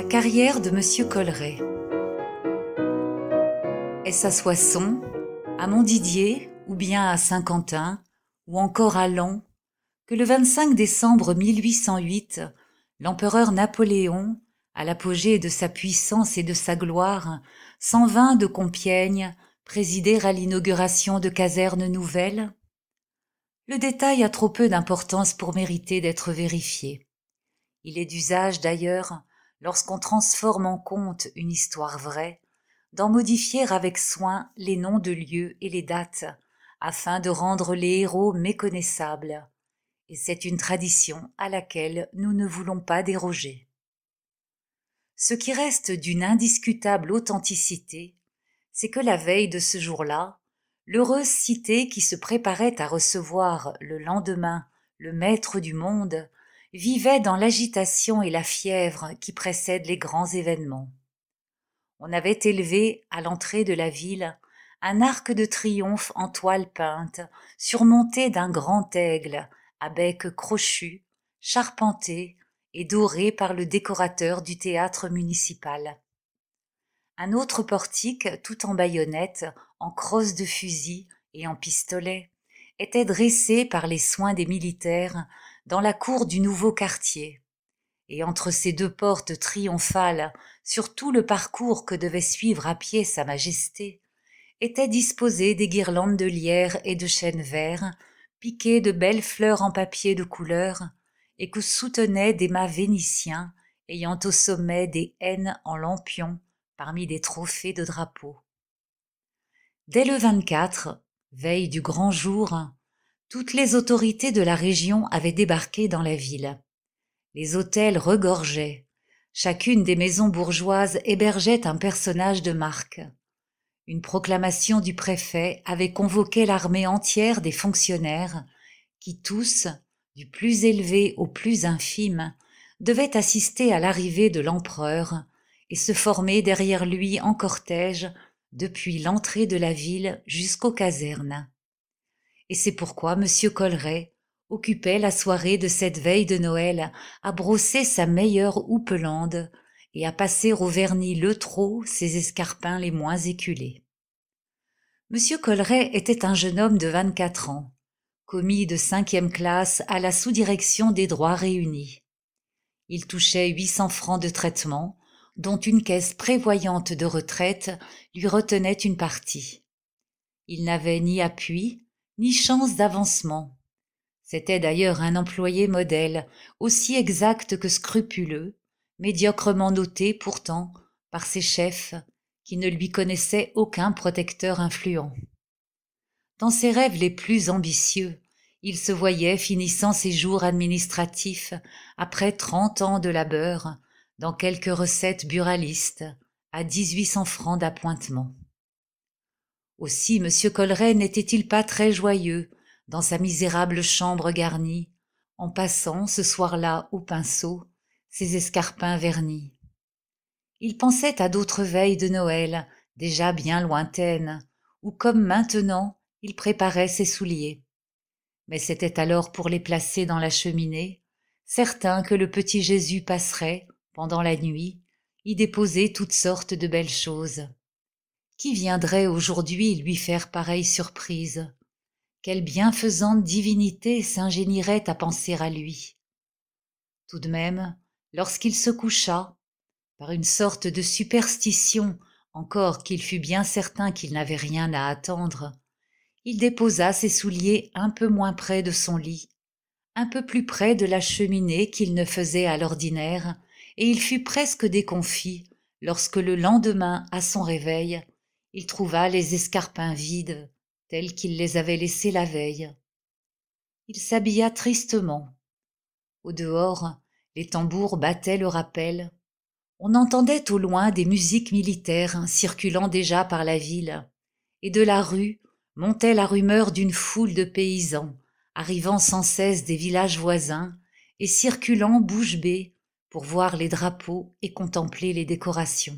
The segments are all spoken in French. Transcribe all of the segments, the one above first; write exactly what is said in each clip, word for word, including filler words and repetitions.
Carrière de Monsieur Collerey. Est-ce à Soissons, à Montdidier, ou bien à Saint-Quentin, ou encore à Laon, que le vingt-cinq décembre mille huit cent huit, l'empereur Napoléon, à l'apogée de sa puissance et de sa gloire, s'en vint de Compiègne présider à l'inauguration de casernes nouvelles? Le détail a trop peu d'importance pour mériter d'être vérifié. Il est d'usage d'ailleurs, lorsqu'on transforme en conte une histoire vraie, d'en modifier avec soin les noms de lieux et les dates, afin de rendre les héros méconnaissables. Et c'est une tradition à laquelle nous ne voulons pas déroger. Ce qui reste d'une indiscutable authenticité, c'est que la veille de ce jour-là, l'heureuse cité qui se préparait à recevoir le lendemain le maître du monde vivait dans l'agitation et la fièvre qui précèdent les grands événements. On avait élevé, à l'entrée de la ville, un arc de triomphe en toile peinte, surmonté d'un grand aigle, à bec crochu, charpenté et doré par le décorateur du théâtre municipal. Un autre portique, tout en baïonnettes, en crosse de fusil et en pistolet, était dressé par les soins des militaires dans la cour du nouveau quartier. Et entre ces deux portes triomphales, sur tout le parcours que devait suivre à pied Sa Majesté, étaient disposées des guirlandes de lierre et de chêne vert, piquées de belles fleurs en papier de couleur, et que soutenaient des mâts vénitiens ayant au sommet des N en lampion parmi des trophées de drapeaux. Dès le vingt-quatre, veille du grand jour, toutes les autorités de la région avaient débarqué dans la ville. Les hôtels regorgeaient. Chacune des maisons bourgeoises hébergeait un personnage de marque. Une proclamation du préfet avait convoqué l'armée entière des fonctionnaires qui tous, du plus élevé au plus infime, devaient assister à l'arrivée de l'empereur et se former derrière lui en cortège depuis l'entrée de la ville jusqu'aux casernes. Et c'est pourquoi M. Collerey occupait la soirée de cette veille de Noël à brosser sa meilleure houppelande et à passer au vernis Leutreau ses escarpins les moins éculés. M. Collerey était un jeune homme de vingt-quatre ans, commis de cinquième classe à la sous-direction des droits réunis. Il touchait huit cents francs de traitement, dont une caisse prévoyante de retraite lui retenait une partie. Il n'avait ni appui, ni chance d'avancement. C'était d'ailleurs un employé modèle, aussi exact que scrupuleux, médiocrement noté pourtant par ses chefs, qui ne lui connaissaient aucun protecteur influent. Dans ses rêves les plus ambitieux, il se voyait finissant ses jours administratifs après trente ans de labeur dans quelques recettes buralistes à dix-huit cents francs d'appointement. Aussi M. Collerey n'était-il pas très joyeux dans sa misérable chambre garnie, en passant ce soir-là au pinceau ses escarpins vernis. Il pensait à d'autres veilles de Noël, déjà bien lointaines, où comme maintenant il préparait ses souliers. Mais c'était alors pour les placer dans la cheminée, certain que le petit Jésus passerait, pendant la nuit, y déposer toutes sortes de belles choses. Qui viendrait aujourd'hui lui faire pareille surprise? Quelle bienfaisante divinité s'ingénierait à penser à lui? Tout de même, lorsqu'il se coucha, par une sorte de superstition, encore qu'il fût bien certain qu'il n'avait rien à attendre, il déposa ses souliers un peu moins près de son lit, un peu plus près de la cheminée qu'il ne faisait à l'ordinaire, et il fut presque déconfit lorsque le lendemain, à son réveil, il trouva les escarpins vides, tels qu'il les avait laissés la veille. Il s'habilla tristement. Au dehors, les tambours battaient le rappel. On entendait au loin des musiques militaires circulant déjà par la ville, et de la rue montait la rumeur d'une foule de paysans, arrivant sans cesse des villages voisins et circulant bouche bée pour voir les drapeaux et contempler les décorations.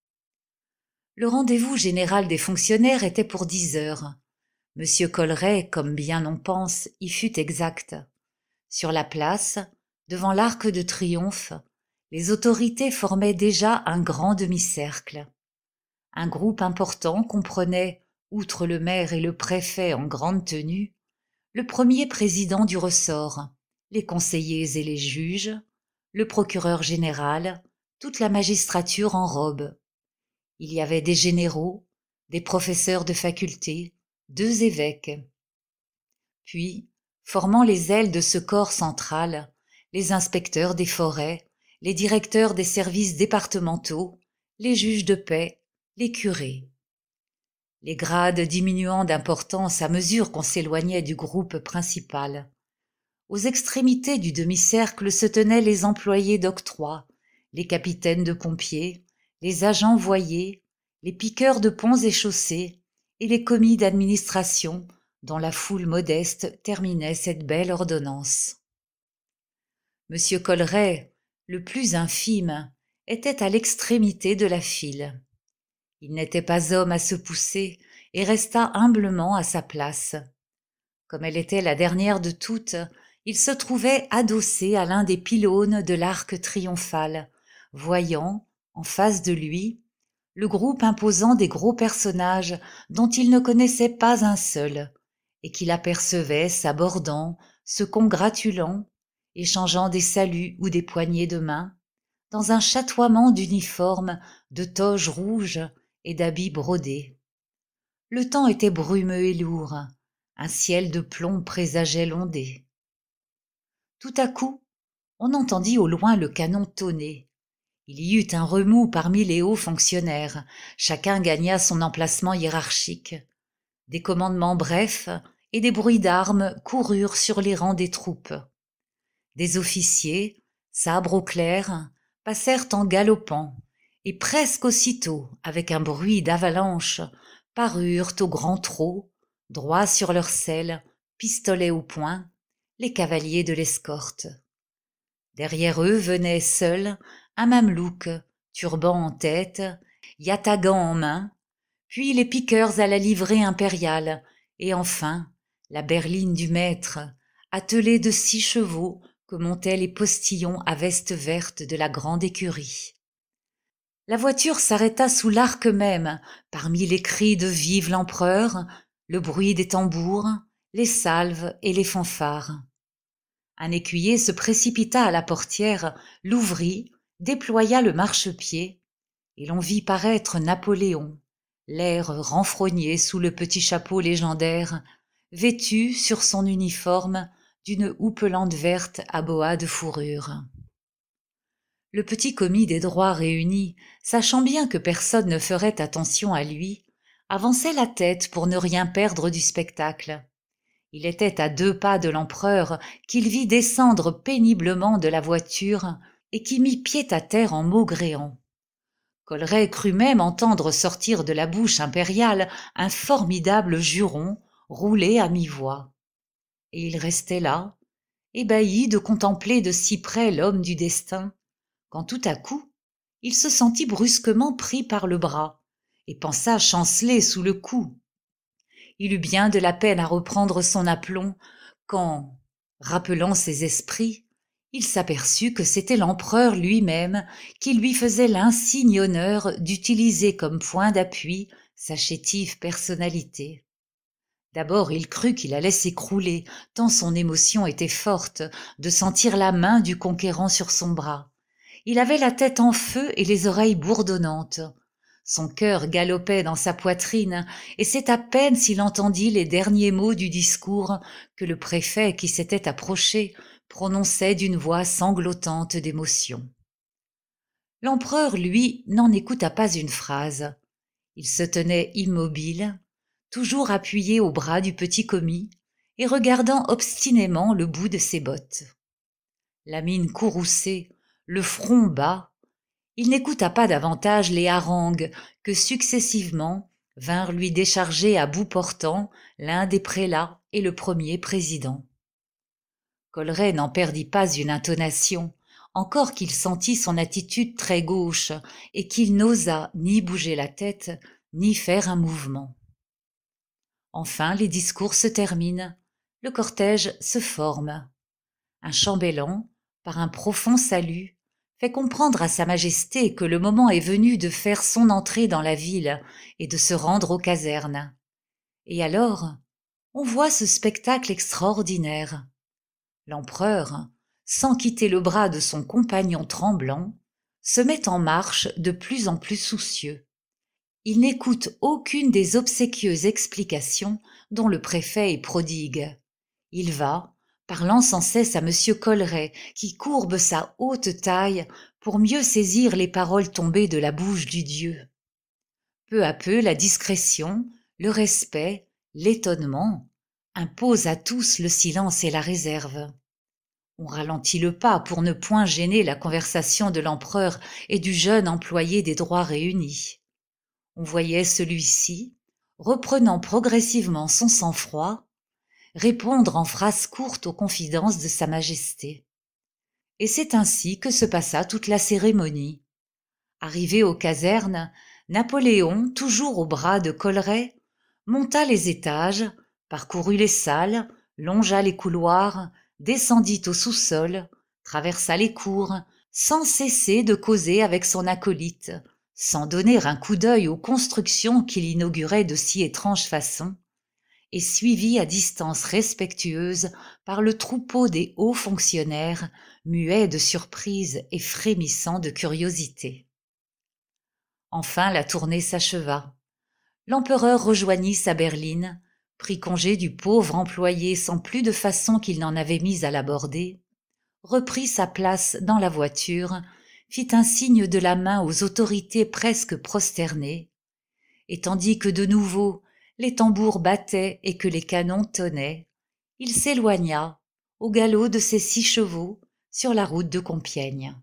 Le rendez-vous général des fonctionnaires était pour dix heures. Monsieur Collerey, comme bien on pense, y fut exact. Sur la place, devant l'arc de triomphe, les autorités formaient déjà un grand demi-cercle. Un groupe important comprenait, outre le maire et le préfet en grande tenue, le premier président du ressort, les conseillers et les juges, le procureur général, toute la magistrature en robe. Il y avait des généraux, des professeurs de faculté, deux évêques. Puis, formant les ailes de ce corps central, les inspecteurs des forêts, les directeurs des services départementaux, les juges de paix, les curés. Les grades diminuant d'importance à mesure qu'on s'éloignait du groupe principal. Aux extrémités du demi-cercle se tenaient les employés d'octroi, les capitaines de pompiers, les agents voyers, les piqueurs de ponts et chaussées, et les commis d'administration, dont la foule modeste terminait cette belle ordonnance. Monsieur Colleray, le plus infime, était à l'extrémité de la file. Il n'était pas homme à se pousser et resta humblement à sa place. Comme elle était la dernière de toutes, il se trouvait adossé à l'un des pylônes de l'arc triomphal, voyant, en face de lui, le groupe imposant des gros personnages dont il ne connaissait pas un seul, et qu'il apercevait s'abordant, se congratulant, échangeant des saluts ou des poignées de main, dans un chatoiement d'uniformes, de toges rouges et d'habits brodés. Le temps était brumeux et lourd, un ciel de plomb présageait l'ondée. Tout à coup, on entendit au loin le canon tonner. Il y eut un remous parmi les hauts fonctionnaires, chacun gagna son emplacement hiérarchique. Des commandements brefs et des bruits d'armes coururent sur les rangs des troupes. Des officiers, sabres au clair, passèrent en galopant, et presque aussitôt, avec un bruit d'avalanche, parurent au grand trot, droits sur leurs selles, pistolets au poing, les cavaliers de l'escorte. Derrière eux venait seul un mamelouk, turban en tête, yatagan en main, puis les piqueurs à la livrée impériale, et enfin la berline du maître, attelée de six chevaux que montaient les postillons à veste verte de la grande écurie. La voiture s'arrêta sous l'arc même, parmi les cris de Vive l'empereur, le bruit des tambours, les salves et les fanfares. Un écuyer se précipita à la portière, l'ouvrit, déploya le marchepied, et l'on vit paraître Napoléon, l'air renfrogné sous le petit chapeau légendaire, vêtu sur son uniforme d'une houppelande verte à boa de fourrure. Le petit commis des droits réunis, sachant bien que personne ne ferait attention à lui, avançait la tête pour ne rien perdre du spectacle. Il était à deux pas de l'empereur qu'il vit descendre péniblement de la voiture et qui mit pied à terre en maugréant. Colleray crut même entendre sortir de la bouche impériale un formidable juron roulé à mi-voix. Et il restait là, ébahi de contempler de si près l'homme du destin, quand tout à coup, il se sentit brusquement pris par le bras et pensa chanceler sous le coup. Il eut bien de la peine à reprendre son aplomb quand, rappelant ses esprits, il s'aperçut que c'était l'empereur lui-même qui lui faisait l'insigne honneur d'utiliser comme point d'appui sa chétive personnalité. D'abord il crut qu'il allait s'écrouler, tant son émotion était forte, de sentir la main du conquérant sur son bras. Il avait la tête en feu et les oreilles bourdonnantes. Son cœur galopait dans sa poitrine, et c'est à peine s'il entendit les derniers mots du discours que le préfet qui s'était approché prononçait d'une voix sanglotante d'émotion. L'empereur, lui, n'en écouta pas une phrase. Il se tenait immobile, toujours appuyé au bras du petit commis, et regardant obstinément le bout de ses bottes. La mine courroucée, le front bas, il n'écouta pas davantage les harangues que successivement vinrent lui décharger à bout portant l'un des prélats et le premier président. Colleray n'en perdit pas une intonation, encore qu'il sentît son attitude très gauche et qu'il n'osa ni bouger la tête ni faire un mouvement. Enfin les discours se terminent, le cortège se forme. Un chambellan, par un profond salut, fait comprendre à Sa Majesté que le moment est venu de faire son entrée dans la ville et de se rendre aux casernes. Et alors, on voit ce spectacle extraordinaire. L'empereur, sans quitter le bras de son compagnon tremblant, se met en marche de plus en plus soucieux. Il n'écoute aucune des obséquieuses explications dont le préfet est prodigue. Il va, parlant sans cesse à M. Collerey, qui courbe sa haute taille pour mieux saisir les paroles tombées de la bouche du dieu. Peu à peu, la discrétion, le respect, l'étonnement imposent à tous le silence et la réserve. On ralentit le pas pour ne point gêner la conversation de l'empereur et du jeune employé des droits réunis. On voyait celui-ci, reprenant progressivement son sang-froid, répondre en phrases courtes aux confidences de Sa Majesté. Et c'est ainsi que se passa toute la cérémonie. Arrivé aux casernes, Napoléon, toujours au bras de Collerey, monta les étages, parcourut les salles, longea les couloirs, descendit au sous-sol, traversa les cours, sans cesser de causer avec son acolyte, sans donner un coup d'œil aux constructions qu'il inaugurait de si étrange façon, et suivi à distance respectueuse par le troupeau des hauts fonctionnaires, muets de surprise et frémissants de curiosité. Enfin la tournée s'acheva. L'empereur rejoignit sa berline, prit congé du pauvre employé sans plus de façon qu'il n'en avait mis à l'aborder, reprit sa place dans la voiture, fit un signe de la main aux autorités presque prosternées, et tandis que de nouveau les tambours battaient et que les canons tonnaient, il s'éloigna, au galop de ses six chevaux, sur la route de Compiègne.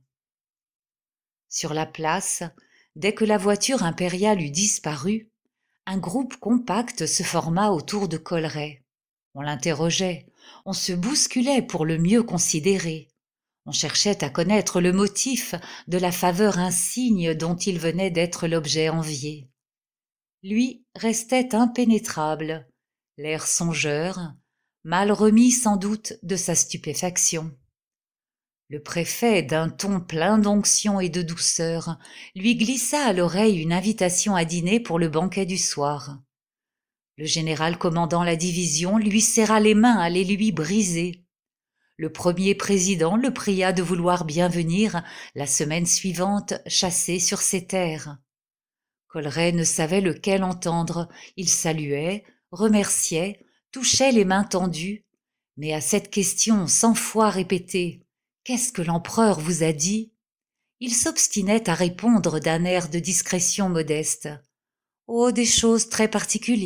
Sur la place, dès que la voiture impériale eut disparu, un groupe compact se forma autour de Collerey. On l'interrogeait, on se bousculait pour le mieux considérer. On cherchait à connaître le motif de la faveur insigne dont il venait d'être l'objet envié. Lui restait impénétrable, l'air songeur, mal remis sans doute de sa stupéfaction. Le préfet, d'un ton plein d'onction et de douceur, lui glissa à l'oreille une invitation à dîner pour le banquet du soir. Le général commandant la division lui serra les mains à les lui briser. Le premier président le pria de vouloir bien venir, la semaine suivante, chasser sur ses terres. Collerey ne savait lequel entendre, il saluait, remerciait, touchait les mains tendues, mais à cette question cent fois répétée, « Qu'est-ce que l'empereur vous a dit ?» il s'obstinait à répondre d'un air de discrétion modeste, « Oh, des choses très particulières. »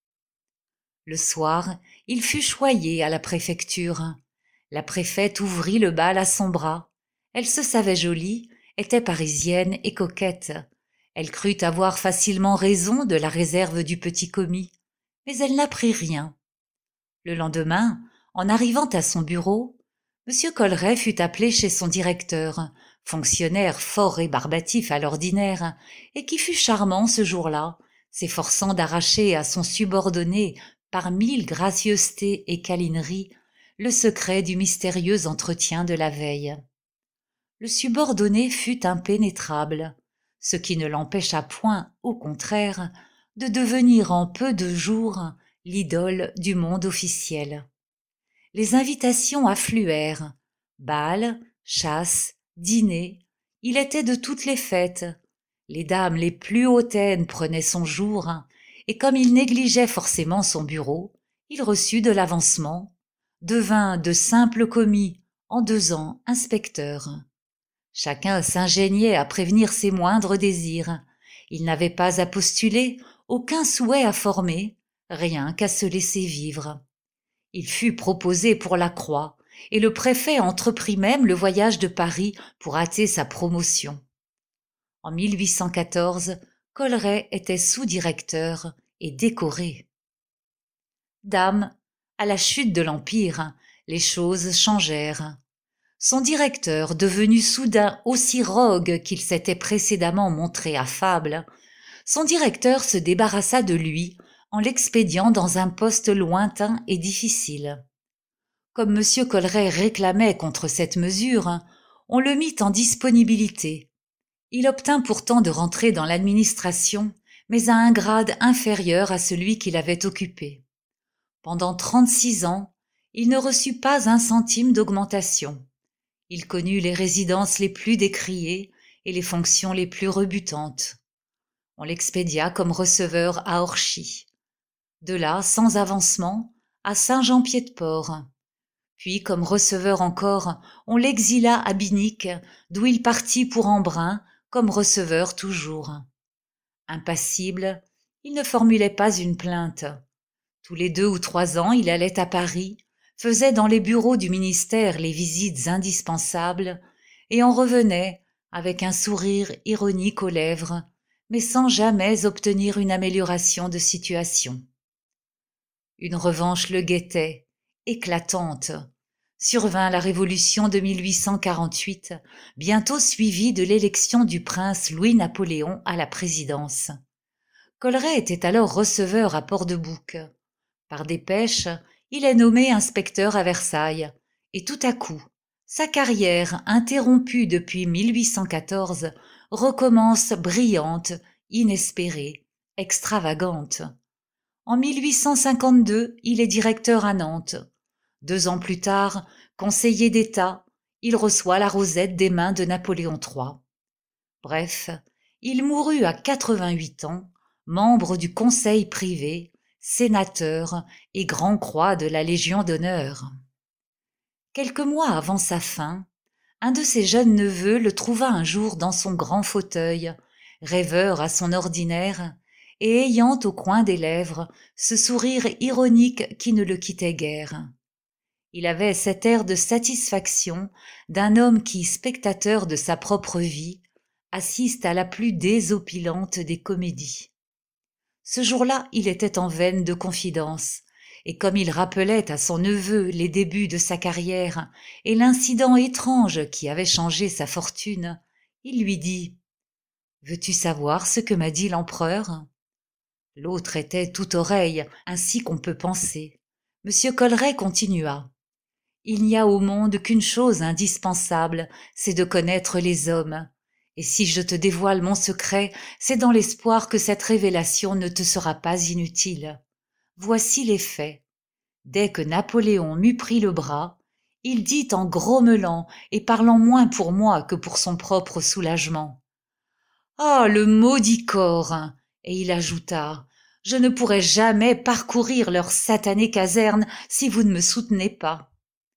Le soir, il fut choyé à la préfecture. La préfète ouvrit le bal à son bras. Elle se savait jolie, était parisienne et coquette. Elle crut avoir facilement raison de la réserve du petit commis, mais elle n'apprit rien. Le lendemain, en arrivant à son bureau, M. Collerey fut appelé chez son directeur, fonctionnaire fort rébarbatif à l'ordinaire, et qui fut charmant ce jour-là, s'efforçant d'arracher à son subordonné, par mille gracieusetés et câlineries, le secret du mystérieux entretien de la veille. Le subordonné fut impénétrable, ce qui ne l'empêcha point, au contraire, de devenir en peu de jours l'idole du monde officiel. Les invitations affluèrent, bals, chasses, dîners, il était de toutes les fêtes. Les dames les plus hautaines prenaient son jour, et comme il négligeait forcément son bureau, il reçut de l'avancement, devint de simple commis, en deux ans inspecteur. Chacun s'ingéniait à prévenir ses moindres désirs. Il n'avait pas à postuler, aucun souhait à former, rien qu'à se laisser vivre. Il fut proposé pour la Croix, et le préfet entreprit même le voyage de Paris pour hâter sa promotion. En mille huit cent quatorze, Collerey était sous-directeur et décoré. Dame, à la chute de l'Empire, les choses changèrent. Son directeur, devenu soudain aussi rogue qu'il s'était précédemment montré affable, son directeur se débarrassa de lui en l'expédiant dans un poste lointain et difficile. Comme M. Collerey réclamait contre cette mesure, On le mit en disponibilité. Il obtint pourtant de rentrer dans l'administration, mais à un grade inférieur à celui qu'il avait occupé. Pendant trente-six ans, il ne reçut pas un centime d'augmentation. Il connut les résidences les plus décriées et les fonctions les plus rebutantes. On l'expédia comme receveur à Orchy. De là, sans avancement, à Saint-Jean-Pied-de-Port. Puis, comme receveur encore, on l'exila à Binic, d'où il partit pour Embrun, comme receveur toujours. Impassible, il ne formulait pas une plainte. Tous les deux ou trois ans, il allait à Paris, faisait dans les bureaux du ministère les visites indispensables, et en revenait avec un sourire ironique aux lèvres, mais sans jamais obtenir une amélioration de situation. Une revanche le guettait, éclatante. Survint la révolution de mille huit cent quarante-huit, bientôt suivie de l'élection du prince Louis-Napoléon à la présidence. Colray était alors receveur à Port-de-Bouc. Par dépêche, il est nommé inspecteur à Versailles, et tout à coup, sa carrière, interrompue depuis mille huit cent quatorze, recommence brillante, inespérée, extravagante. En mille huit cent cinquante-deux, il est directeur à Nantes. Deux ans plus tard, conseiller d'État, il reçoit la rosette des mains de Napoléon trois. Bref, il mourut à quatre-vingt-huit ans, membre du conseil privé, sénateur et grand-croix de la Légion d'honneur. Quelques mois avant sa fin, un de ses jeunes neveux le trouva un jour dans son grand fauteuil, rêveur à son ordinaire, et ayant au coin des lèvres ce sourire ironique qui ne le quittait guère. Il avait cet air de satisfaction d'un homme qui, spectateur de sa propre vie, assiste à la plus désopilante des comédies. Ce jour-là, il était en veine de confidence, et comme il rappelait à son neveu les débuts de sa carrière et l'incident étrange qui avait changé sa fortune, il lui dit « Veux-tu savoir ce que m'a dit l'empereur ?» L'autre était tout oreille, ainsi qu'on peut penser. Monsieur Colray continua. « Il n'y a au monde qu'une chose indispensable, c'est de connaître les hommes. Et si je te dévoile mon secret, c'est dans l'espoir que cette révélation ne te sera pas inutile. Voici les faits. Dès que Napoléon m'eut pris le bras, il dit en grommelant et parlant moins pour moi que pour son propre soulagement. « Ah, le maudit corps !» Et il ajouta, « Je ne pourrai jamais parcourir leur satanée caserne si vous ne me soutenez pas. »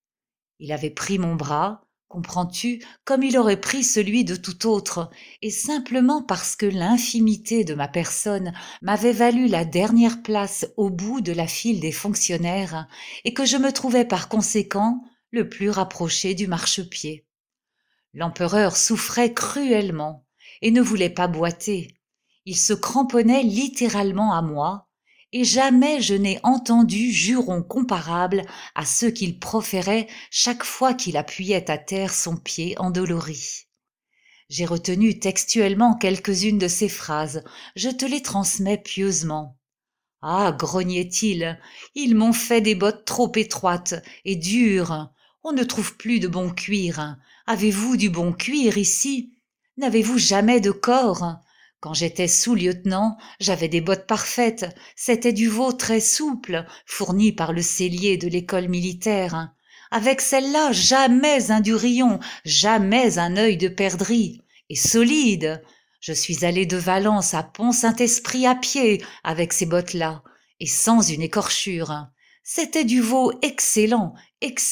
Il avait pris mon bras, comprends-tu, comme il aurait pris celui de tout autre, et simplement parce que l'infimité de ma personne m'avait valu la dernière place au bout de la file des fonctionnaires, et que je me trouvais par conséquent le plus rapproché du marchepied. L'empereur souffrait cruellement, et ne voulait pas boiter. Il se cramponnait littéralement à moi, et jamais je n'ai entendu juron comparable à ceux qu'il proférait chaque fois qu'il appuyait à terre son pied endolori. J'ai retenu textuellement quelques-unes de ces phrases, je te les transmets pieusement. « Ah, grognait-il, ils m'ont fait des bottes trop étroites et dures. On ne trouve plus de bon cuir. Avez-vous du bon cuir ici? N'avez-vous jamais de corps ? Quand j'étais sous-lieutenant, j'avais des bottes parfaites, c'était du veau très souple, fourni par le sellier de l'école militaire. Avec celle-là, jamais un durillon, jamais un œil de perdrix, et solide. Je suis allé de Valence à Pont-Saint-Esprit à pied avec ces bottes-là, et sans une écorchure. C'était du veau excellent, excellent. »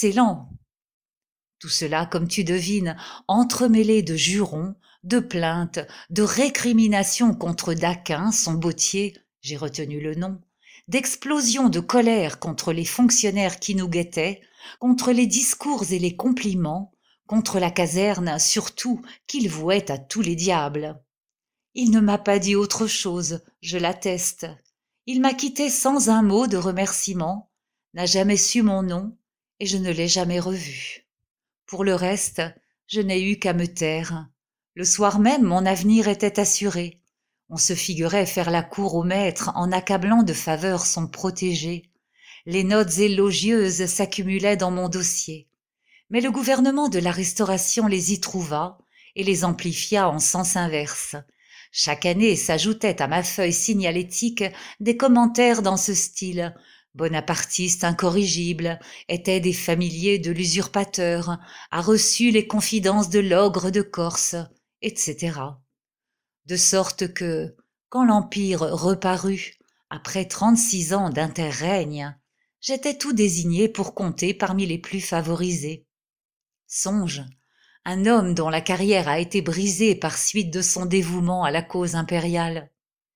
Tout cela, comme tu devines, entremêlé de jurons, de plaintes, de récriminations contre Daquin, son bottier, j'ai retenu le nom, d'explosions de colère contre les fonctionnaires qui nous guettaient, contre les discours et les compliments, contre la caserne surtout qu'il vouait à tous les diables. Il ne m'a pas dit autre chose, je l'atteste. Il m'a quitté sans un mot de remerciement, n'a jamais su mon nom, et je ne l'ai jamais revu. Pour le reste, je n'ai eu qu'à me taire. Le soir même, mon avenir était assuré. On se figurait faire la cour au maître en accablant de faveurs son protégé. Les notes élogieuses s'accumulaient dans mon dossier. Mais le gouvernement de la Restauration les y trouva et les amplifia en sens inverse. Chaque année s'ajoutaient à ma feuille signalétique des commentaires dans ce style. Bonapartiste incorrigible, était des familiers de l'usurpateur, a reçu les confidences de l'ogre de Corse, et cetera. De sorte que, quand l'Empire reparut, après trente-six ans d'interrègne, j'étais tout désigné pour compter parmi les plus favorisés. Songe, un homme dont la carrière a été brisée par suite de son dévouement à la cause impériale.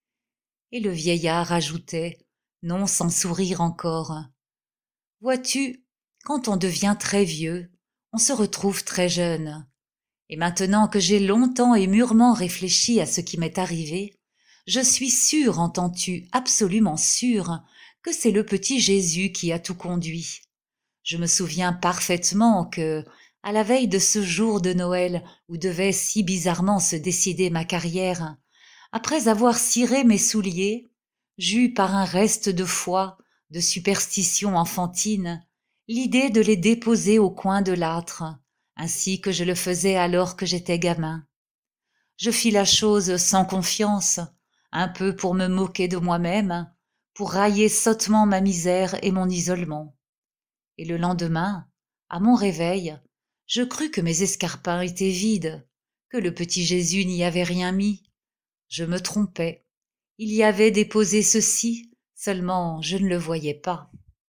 Et le vieillard ajoutait, non sans sourire encore, « Vois-tu, quand on devient très vieux, on se retrouve très jeune. Et maintenant que j'ai longtemps et mûrement réfléchi à ce qui m'est arrivé, je suis sûr, entends-tu, absolument sûr, que c'est le petit Jésus qui a tout conduit. Je me souviens parfaitement que, à la veille de ce jour de Noël où devait si bizarrement se décider ma carrière, après avoir ciré mes souliers, j'eus par un reste de foi, de superstition enfantine, l'idée de les déposer au coin de l'âtre, ainsi que je le faisais alors que j'étais gamin. Je fis la chose sans confiance, un peu pour me moquer de moi-même, pour railler sottement ma misère et mon isolement. Et le lendemain, à mon réveil, je crus que mes escarpins étaient vides, que le petit Jésus n'y avait rien mis. Je me trompais. Il y avait déposé ceci, seulement je ne le voyais pas.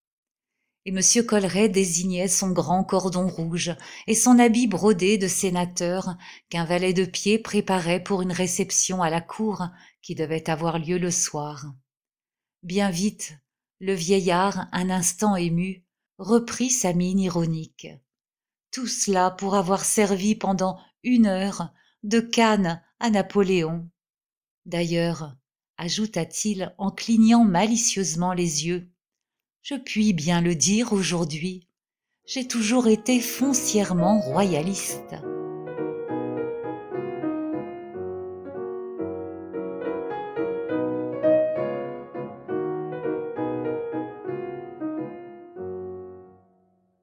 Et M. Coleret désignait son grand cordon rouge et son habit brodé de sénateur qu'un valet de pied préparait pour une réception à la cour qui devait avoir lieu le soir. Bien vite, le vieillard, un instant ému, reprit sa mine ironique. Tout cela pour avoir servi pendant une heure de Cannes à Napoléon. D'ailleurs, ajouta-t-il en clignant malicieusement les yeux, je puis bien le dire aujourd'hui, j'ai toujours été foncièrement royaliste.